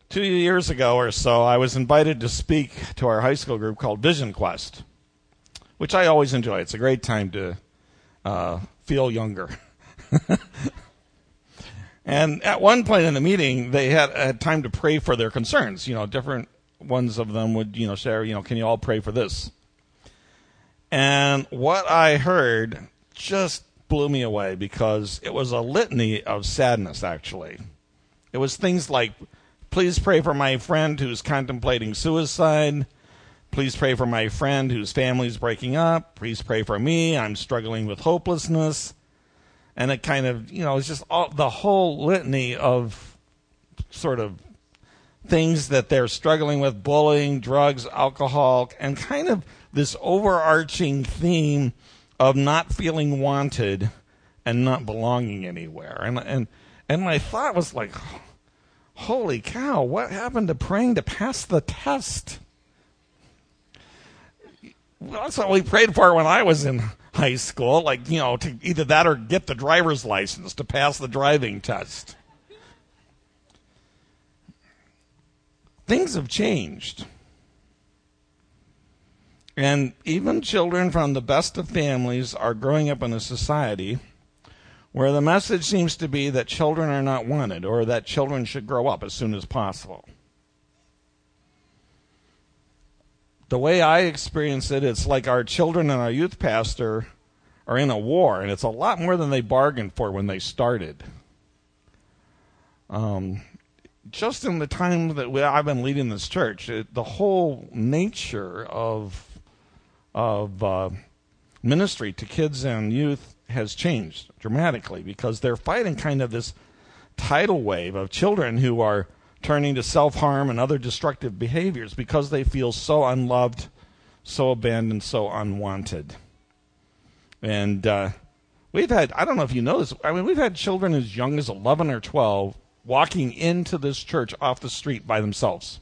2 years ago or so, I was invited to speak to our high school group called Vision Quest, which I always enjoy. It's a great time to feel younger. And at one point in the meeting, they had time to pray for their concerns. Different ones of them would, share, can you all pray for this? And what I heard just blew me away because it was a litany of sadness, actually. It was things like, please pray for my friend who's contemplating suicide. Please pray for my friend whose family's breaking up. Please pray for me. I'm struggling with hopelessness. And it kind of, it's just the whole litany of sort of things that they're struggling with, bullying, drugs, alcohol, and kind of this overarching theme of not feeling wanted and not belonging anywhere. And my thought was like, holy cow, what happened to praying to pass the test? Well, that's what we prayed for when I was in high school, to either that or get the driver's license to pass the driving test. Things have changed. And even children from the best of families are growing up in a society where the message seems to be that children are not wanted or that children should grow up as soon as possible. The way I experience it, it's like our children and our youth pastor are in a war, and it's a lot more than they bargained for when they started. Just in the time that I've been leading this church, the whole nature of ministry to kids and youth has changed dramatically because they're fighting kind of this tidal wave of children who are turning to self-harm and other destructive behaviors because they feel so unloved, so abandoned, so unwanted. And we've had, I don't know if you know this, we've had children as young as 11 or 12 walking into this church off the street by themselves.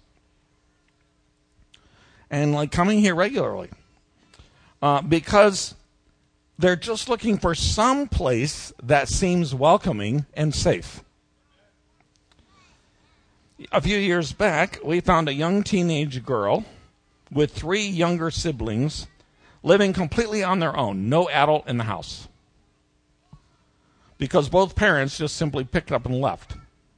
And coming here regularly. Because they're just looking for some place that seems welcoming and safe. A few years back, we found a young teenage girl with 3 younger siblings living completely on their own, no adult in the house. Because both parents just simply picked up and left.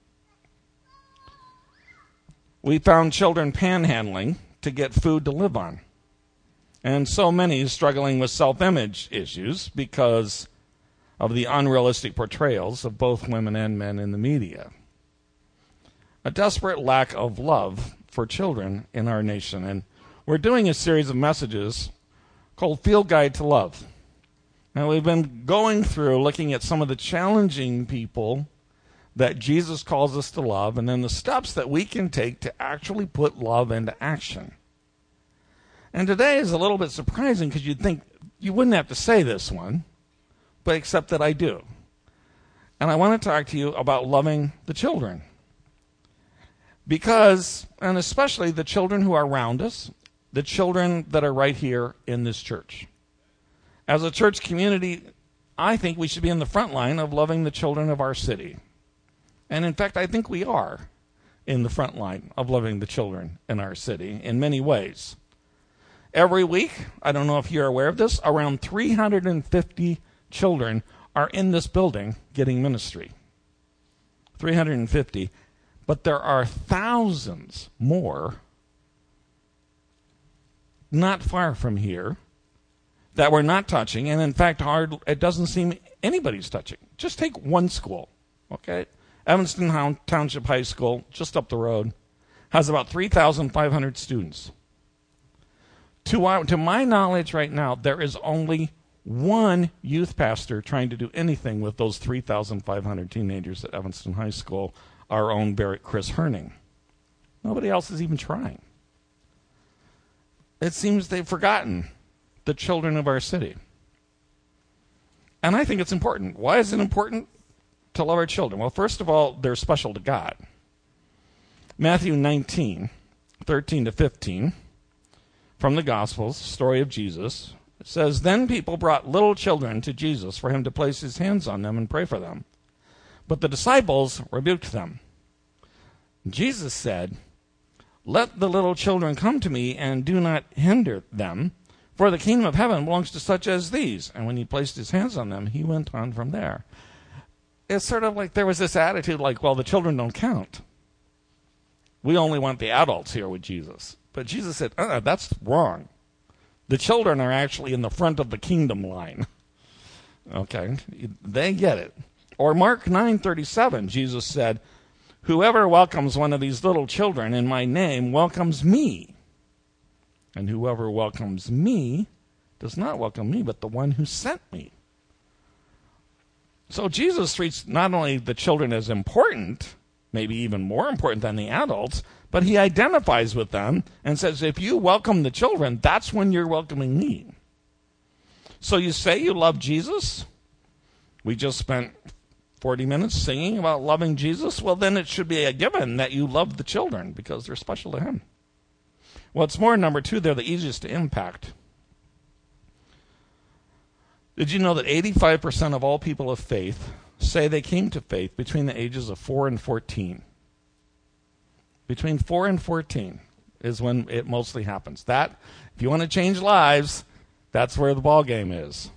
We found children panhandling to get food to live on. And so many struggling with self-image issues because of the unrealistic portrayals of both women and men in the media. A desperate lack of love for children in our nation. And we're doing a series of messages called Field Guide to Love. And we've been going through looking at some of the challenging people that Jesus calls us to love and then the steps that we can take to actually put love into action. And today is a little bit surprising because you'd think you wouldn't have to say this one, but except that I do. And I want to talk to you about loving the children. Because, and especially the children who are around us, the children that are right here in this church. As a church community, I think we should be in the front line of loving the children of our city. And in fact, I think we are in the front line of loving the children in our city in many ways. Every week, I don't know if you're aware of this, around 350 children are in this building getting ministry. 350. But there are thousands more not far from here that we're not touching. And in fact, it doesn't seem anybody's touching. Just take one school, okay? Evanston Township High School, just up the road, has about 3,500 students. To my knowledge right now, there is only one youth pastor trying to do anything with those 3,500 teenagers at Evanston High School, our own Chris Herning. Nobody else is even trying. It seems they've forgotten the children of our city. And I think it's important. Why is it important to love our children? Well, first of all, they're special to God. Matthew 19, 13 to 15, from the Gospels, story of Jesus, it says, "Then people brought little children to Jesus for him to place his hands on them and pray for them. But the disciples rebuked them. Jesus said, "Let the little children come to me and do not hinder them, for the kingdom of heaven belongs to such as these." And when he placed his hands on them, he went on from there. It's sort of like there was this attitude like, well, the children don't count. We only want the adults here with Jesus. But Jesus said, that's wrong. The children are actually in the front of the kingdom line. Okay, they get it. Or Mark 9:37, Jesus said, "Whoever welcomes one of these little children in my name welcomes me. And whoever welcomes me does not welcome me, but the one who sent me." So Jesus treats not only the children as important, maybe even more important than the adults, but he identifies with them and says, if you welcome the children, that's when you're welcoming me. So you say you love Jesus? We just spent 40 minutes singing about loving Jesus. Well, then it should be a given that you love the children because they're special to him. What's more, number two, they're the easiest to impact. Did you know that 85% of all people of faith say they came to faith between the ages of 4 and 14? Between 4 and 14 is when it mostly happens. That, if you want to change lives, that's where the ball game is.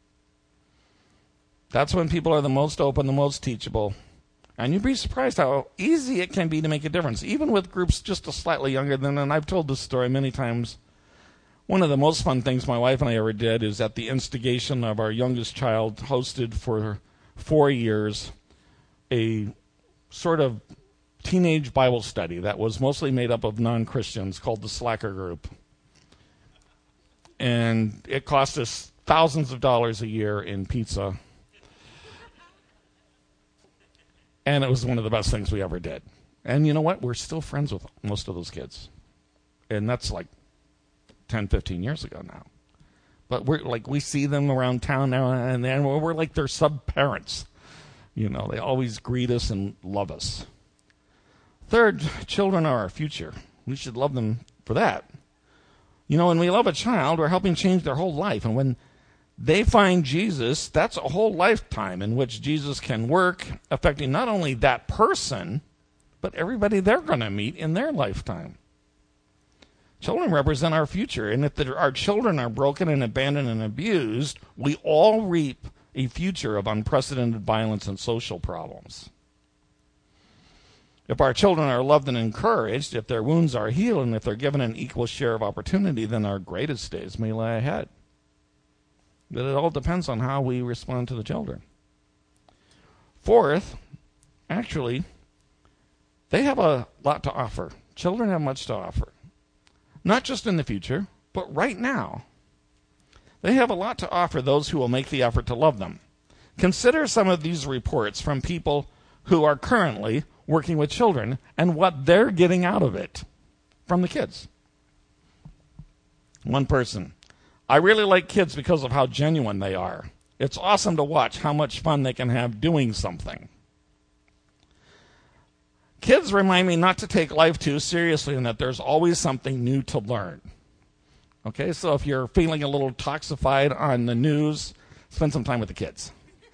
That's when people are the most open, the most teachable. And you'd be surprised how easy it can be to make a difference, even with groups just a slightly younger than, and I've told this story many times. One of the most fun things my wife and I ever did is at the instigation of our youngest child, hosted for 4 years a sort of teenage Bible study that was mostly made up of non-Christians called the Slacker Group. And it cost us thousands of dollars a year in pizza. And it was one of the best things we ever did. And you know what? We're still friends with most of those kids. And that's like 10, 15 years ago now. But we're like, we see them around town now and then. We're like their sub-parents. You know, they always greet us and love us. Third, children are our future. We should love them for that. You know, when we love a child, we're helping change their whole life. And when they find Jesus, that's a whole lifetime in which Jesus can work, affecting not only that person, but everybody they're going to meet in their lifetime. Children represent our future, and if our children are broken and abandoned and abused, we all reap a future of unprecedented violence and social problems. If our children are loved and encouraged, if their wounds are healed, and if they're given an equal share of opportunity, then our greatest days may lie ahead. But it all depends on how we respond to the children. Fourth, actually, they have a lot to offer. Children have much to offer. Not just in the future, but right now. They have a lot to offer those who will make the effort to love them. Consider some of these reports from people who are currently working with children and what they're getting out of it from the kids. One person: I really like kids because of how genuine they are. It's awesome to watch how much fun they can have doing something. Kids remind me not to take life too seriously and that there's always something new to learn. Okay, so if you're feeling a little toxified on the news, spend some time with the kids.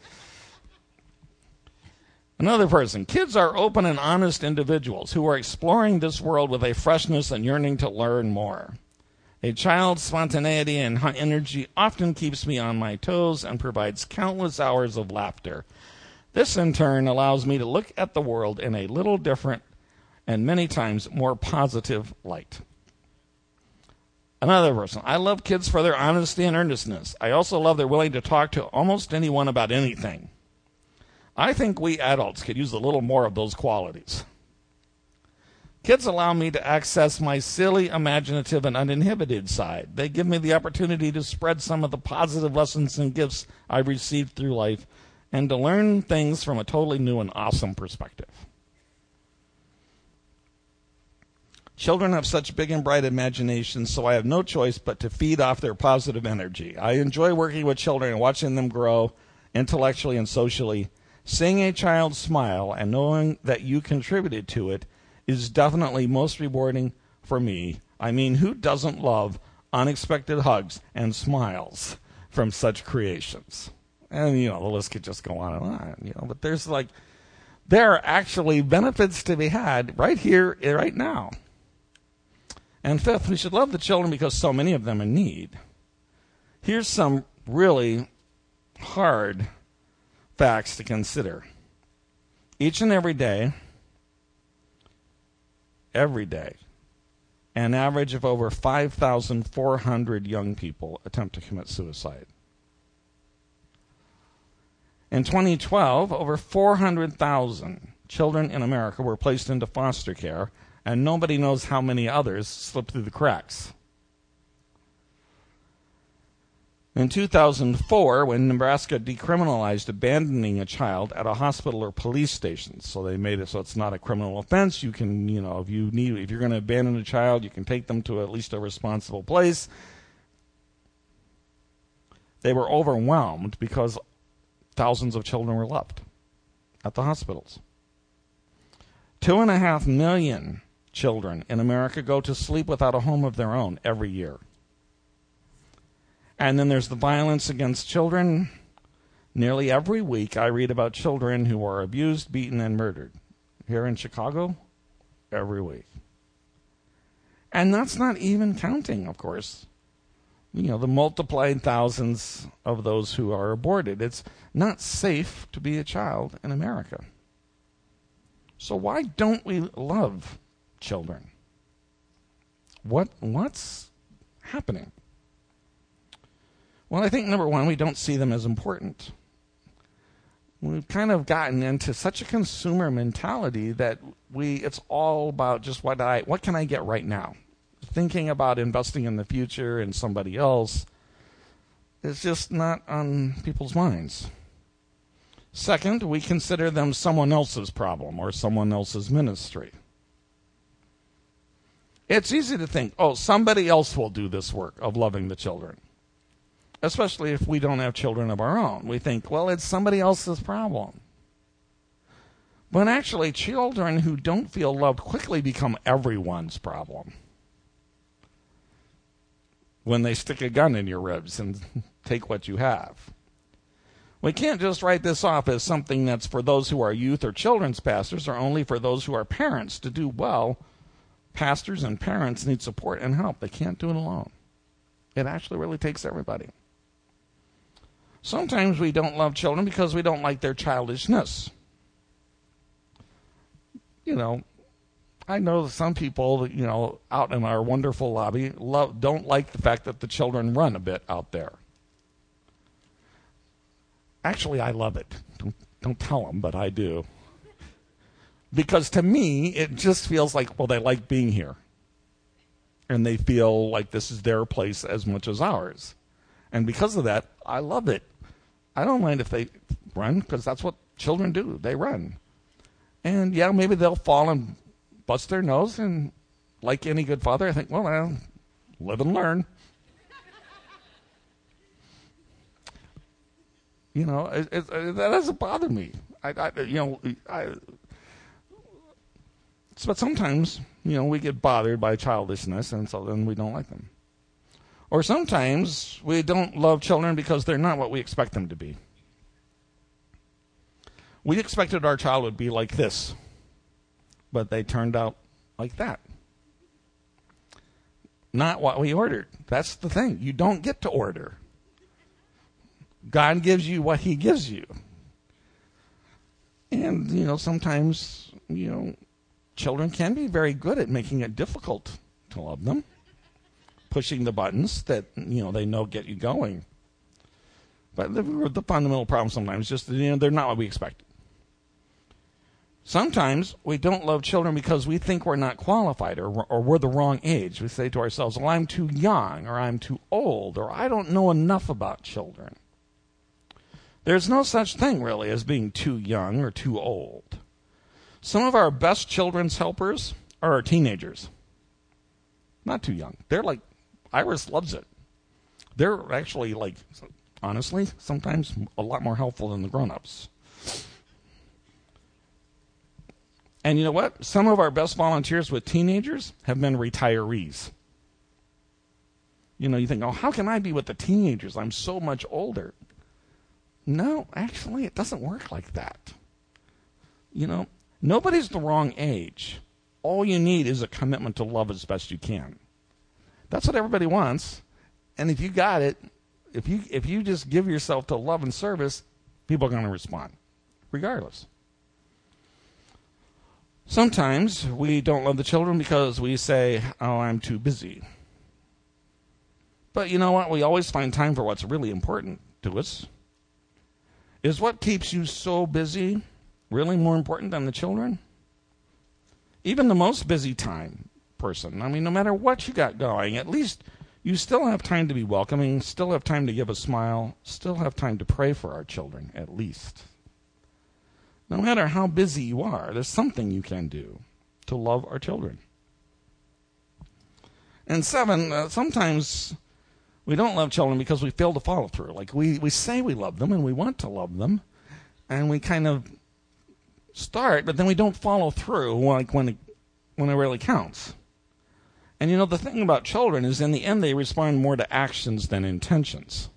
Another person: kids are open and honest individuals who are exploring this world with a freshness and yearning to learn more. A child's spontaneity and energy often keeps me on my toes and provides countless hours of laughter. This, in turn, allows me to look at the world in a little different and many times more positive light. Another person: I love kids for their honesty and earnestness. I also love they're willing to talk to almost anyone about anything. I think we adults could use a little more of those qualities. Kids allow me to access my silly, imaginative, and uninhibited side. They give me the opportunity to spread some of the positive lessons and gifts I've received through life and to learn things from a totally new and awesome perspective. Children have such big and bright imaginations, so I have no choice but to feed off their positive energy. I enjoy working with children and watching them grow intellectually and socially. Seeing a child smile and knowing that you contributed to it is definitely most rewarding for me. I mean, who doesn't love unexpected hugs and smiles from such creations? And, you know, the list could just go on and on, you know, but there's like There are actually benefits to be had right here, right now. And fifth, we should love the children because so many of them are in need. Here's some really hard facts to consider. Each and every day, an average of over 5,400 young people attempt to commit suicide. In 2012, over 400,000 children in America were placed into foster care, and nobody knows how many others slipped through the cracks. In 2004, when Nebraska decriminalized abandoning a child at a hospital or police station, so they made it so it's not a criminal offense. You can, if you're going to abandon a child, you can take them to at least a responsible place. They were overwhelmed because thousands of children were left at the hospitals. 2.5 million children in America go to sleep without a home of their own every year. And then there's the violence against children. Nearly every week I read about children who are abused, beaten, and murdered. Here in Chicago, every week. And that's not even counting, of course, the multiplied thousands of those who are aborted. It's not safe to be a child in America. So why don't we love children? What's happening? Well, I think, number one, we don't see them as important. We've kind of gotten into such a consumer mentality that it's all about just what can I get right now? Thinking about investing in the future and somebody else is just not on people's minds. Second, we consider them someone else's problem or someone else's ministry. It's easy to think, somebody else will do this work of loving the children. Especially if we don't have children of our own. We think, it's somebody else's problem. But actually, children who don't feel loved quickly become everyone's problem. When they stick a gun in your ribs and take what you have. We can't just write this off as something that's for those who are youth or children's pastors or only for those who are parents. To do well, pastors and parents need support and help. They can't do it alone. It actually really takes everybody. Sometimes we don't love children because we don't like their childishness. I know some people, out in our wonderful lobby don't like the fact that the children run a bit out there. Actually, I love it. Don't tell them, but I do. Because to me, it just feels like, they like being here. And they feel like this is their place as much as ours. And because of that, I love it. I don't mind if they run, because that's what children do. They run. And maybe they'll fall and bust their nose, and like any good father, I think, I'll live and learn. That doesn't bother me. But sometimes, we get bothered by childishness, and so then we don't like them. Or sometimes we don't love children because they're not what we expect them to be. We expected our child would be like this, but they turned out like that. Not what we ordered. That's the thing. You don't get to order. God gives you what he gives you. And, sometimes, children can be very good at making it difficult to love them. Pushing the buttons that, they know get you going. But the fundamental problem sometimes is just, they're not what we expect. Sometimes we don't love children because we think we're not qualified or we're the wrong age. We say to ourselves, I'm too young, or I'm too old, or I don't know enough about children. There's no such thing, really, as being too young or too old. Some of our best children's helpers are our teenagers. Not too young. They're like, Iris loves it. They're actually, honestly, sometimes a lot more helpful than the grown-ups. And you know what? Some of our best volunteers with teenagers have been retirees. You think, how can I be with the teenagers? I'm so much older. No, actually, it doesn't work like that. Nobody's the wrong age. All you need is a commitment to love as best you can. That's what everybody wants. And if you got it, if you just give yourself to love and service, people are going to respond, regardless. Sometimes we don't love the children because we say, "Oh, I'm too busy." But you know what? We always find time for what's really important to us. Is what keeps you so busy really more important than the children? Even the most busy time person, no matter what you got going, at least you still have time to be welcoming, still have time to give a smile, still have time to pray for our children, at least. No matter how busy you are, there's something you can do to love our children. And 7, sometimes we don't love children because we fail to follow through. Like we say we love them and we want to love them, and we kind of start, but then we don't follow through like when it really counts. And the thing about children is in the end they respond more to actions than intentions.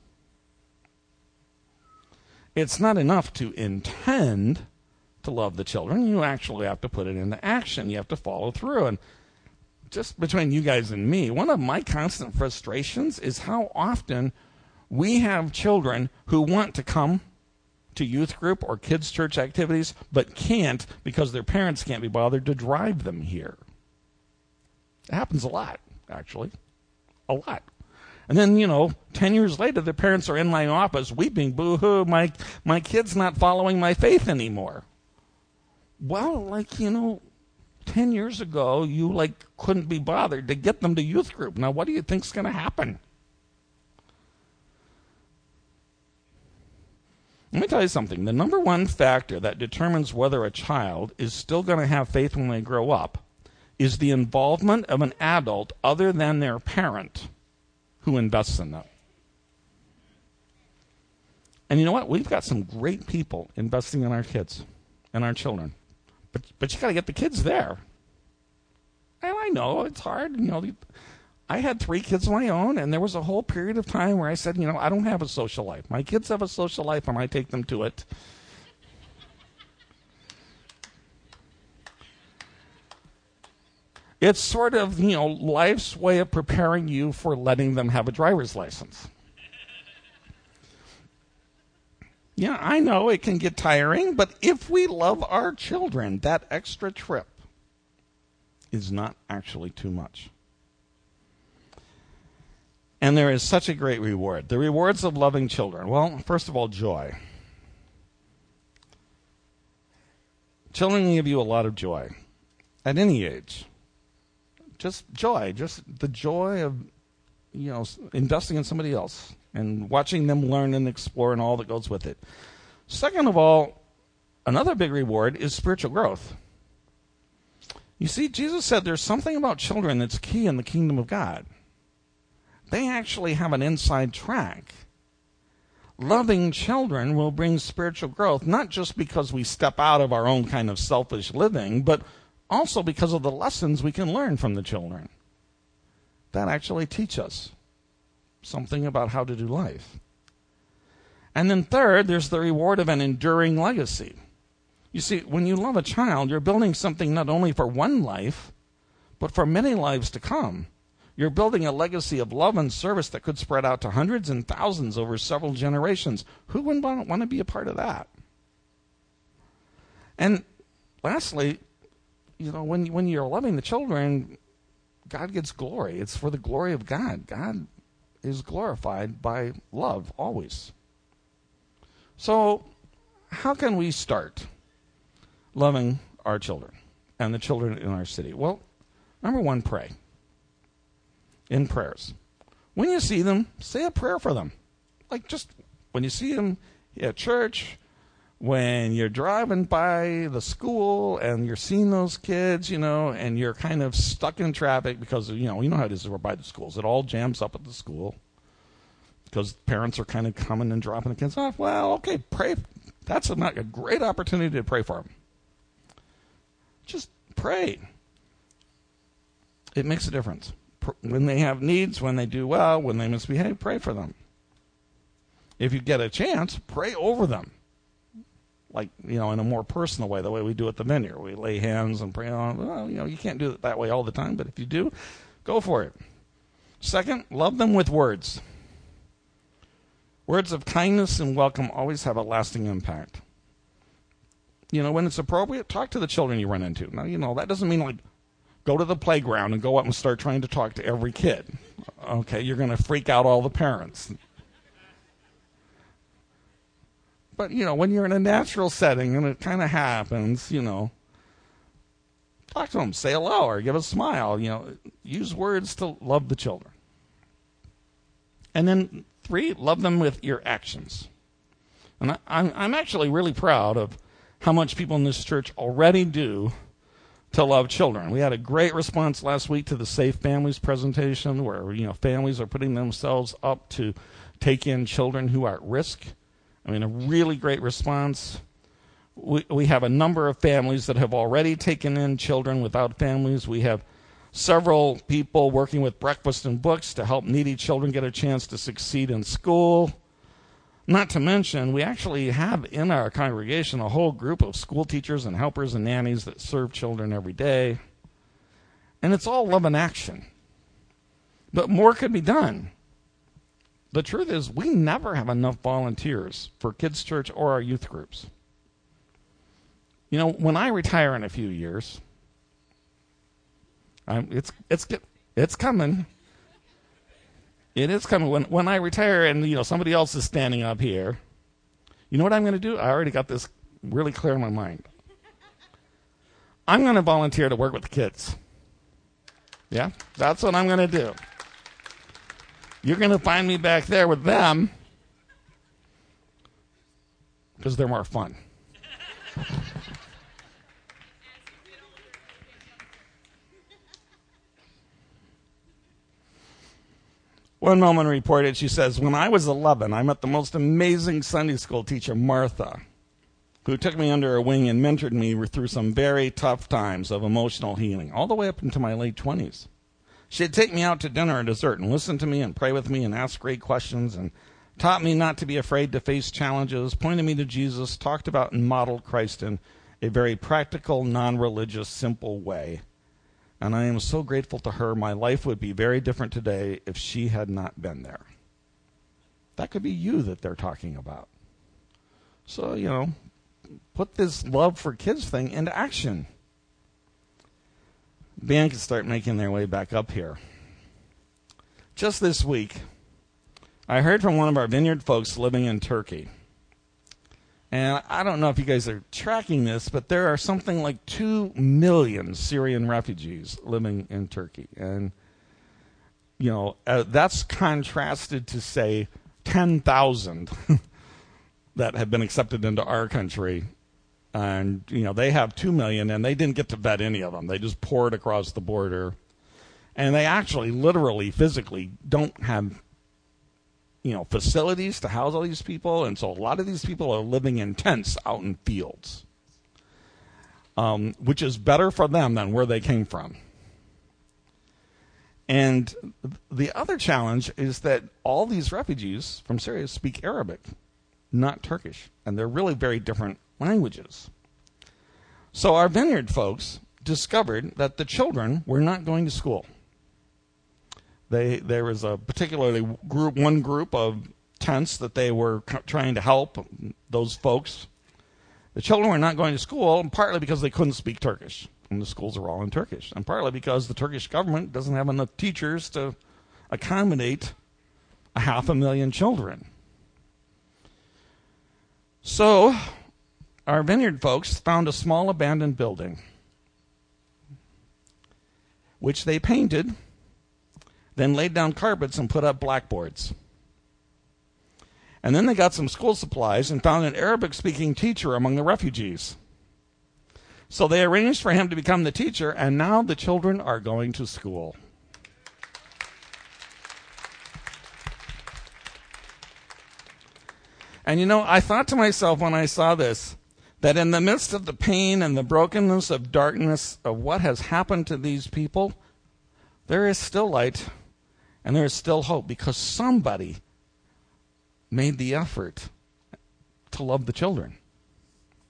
It's not enough to intend to love the children. You actually have to put it into action. You have to follow through. And just between you guys and me, one of my constant frustrations is how often we have children who want to come to youth group or kids' church activities, but can't because their parents can't be bothered to drive them here. It happens a lot, actually. A lot. And then, 10 years later, their parents are in my office weeping, boo-hoo, my kid's not following my faith anymore. Well, 10 years ago, you, couldn't be bothered to get them to youth group. Now, what do you think's going to happen? Let me tell you something. The number one factor that determines whether a child is still going to have faith when they grow up is the involvement of an adult other than their parent who invests in them. And you know what? We've got some great people investing in our kids and our children. But you got to get the kids there. And I know it's hard. I had 3 kids of my own, and there was a whole period of time where I said, I don't have a social life. My kids have a social life, and I take them to it. It's sort of, life's way of preparing you for letting them have a driver's license. Yeah, I know it can get tiring, but if we love our children, that extra trip is not actually too much. And there is such a great reward. The rewards of loving children. Well, first of all, joy. Children give you a lot of joy at any age. Just joy, just the joy of, investing in somebody else and watching them learn and explore and all that goes with it. Second of all, another big reward is spiritual growth. You see, Jesus said there's something about children that's key in the kingdom of God. They actually have an inside track. Loving children will bring spiritual growth, not just because we step out of our own kind of selfish living, but also because of the lessons we can learn from the children. That actually teach us something about how to do life. And then third, there's the reward of an enduring legacy. You see, when you love a child, you're building something not only for one life, but for many lives to come. You're building a legacy of love and service that could spread out to hundreds and thousands over several generations. Who wouldn't want to be a part of that? And lastly, when you're loving the children, God gets glory. It's for the glory of God. God is glorified by love always. So how can we start loving our children and the children in our city? Well, number one, pray. In prayers. When you see them, say a prayer for them. Just when you see them at church, when you're driving by the school and you're seeing those kids, and you're kind of stuck in traffic because, you know how it is by the schools. It all jams up at the school because parents are kind of coming and dropping the kids off. Well, okay, pray. That's a great opportunity to pray for them. Just pray. It makes a difference. When they have needs, when they do well, when they misbehave, pray for them. If you get a chance, pray over them. like, in a more personal way, the way we do at the Vineyard. We lay hands and pray on. Well, you can't do it that way all the time, but if you do, go for it. Second, love them with words. Words of kindness and welcome always have a lasting impact. When it's appropriate, talk to the children you run into. Now, that doesn't mean, like, go to the playground and go up and start trying to talk to every kid. Okay, you're going to freak out all the parents. But, when you're in a natural setting and it kind of happens, talk to them, say hello or give a smile. Use words to love the children. And then 3, love them with your actions. And I'm actually really proud of how much people in this church already do to love children. We had a great response last week to the Safe Families presentation where, families are putting themselves up to take in children who are at risk. I mean, a really great response. We have a number of families that have already taken in children without families. We have several people working with Breakfast and Books to help needy children get a chance to succeed in school. Not to mention, we actually have in our congregation a whole group of school teachers and helpers and nannies that serve children every day. And it's all love in action. But more could be done. The truth is, we never have enough volunteers for kids' church or our youth groups. When I retire in a few years, it's coming. It is coming. When I retire and, somebody else is standing up here, you know what I'm going to do? I already got this really clear in my mind. I'm going to volunteer to work with the kids. Yeah, that's what I'm going to do. You're going to find me back there with them because they're more fun. One woman reported, she says, when I was 11, I met the most amazing Sunday school teacher, Martha, who took me under her wing and mentored me through some very tough times of emotional healing, all the way up into my late 20s. She'd take me out to dinner or dessert and listen to me and pray with me and ask great questions and taught me not to be afraid to face challenges, pointed me to Jesus, talked about and modeled Christ in a very practical, non-religious, simple way. And I am so grateful to her. My life would be very different today if she had not been there. That could be you that they're talking about. So, put this love for kids thing into action. Band can start making their way back up here. Just this week, I heard from one of our Vineyard folks living in Turkey. And I don't know if you guys are tracking this, but there are something like 2 million Syrian refugees living in Turkey. And, that's contrasted to, say, 10,000 that have been accepted into our country. And, they have 2 million, and they didn't get to vet any of them. They just poured across the border. And they actually, literally, physically don't have facilities to house all these people, and so a lot of these people are living in tents out in fields, which is better for them than where they came from. And the other challenge is that all these refugees from Syria speak Arabic, not Turkish, and they're really very different languages. So our Vineyard folks discovered that the children were not going to school. There was a one group of tents that they were trying to help those folks. The children were not going to school, partly because they couldn't speak Turkish, and the schools are all in Turkish, and partly because the Turkish government doesn't have enough teachers to accommodate 500,000 children. So our Vineyard folks found a small abandoned building, which they painted, then laid down carpets and put up blackboards. And then they got some school supplies and found an Arabic-speaking teacher among the refugees. So they arranged for him to become the teacher, and now the children are going to school. And I thought to myself when I saw this, that in the midst of the pain and the brokenness of darkness of what has happened to these people, there is still light. And there is still hope because somebody made the effort to love the children.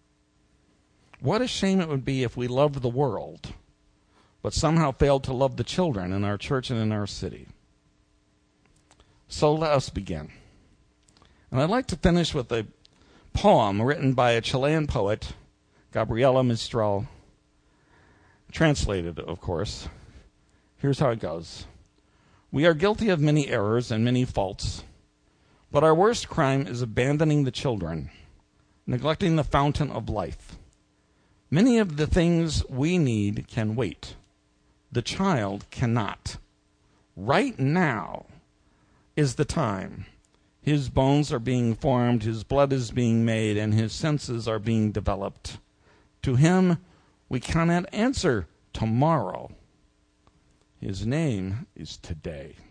What a shame it would be if we loved the world, but somehow failed to love the children in our church and in our city. So let us begin. And I'd like to finish with a poem written by a Chilean poet, Gabriela Mistral, translated, of course. Here's how it goes. We are guilty of many errors and many faults, but our worst crime is abandoning the children, neglecting the fountain of life. Many of the things we need can wait. The child cannot. Right now is the time. His bones are being formed, his blood is being made, and his senses are being developed. To him, we cannot answer tomorrow. His name is today.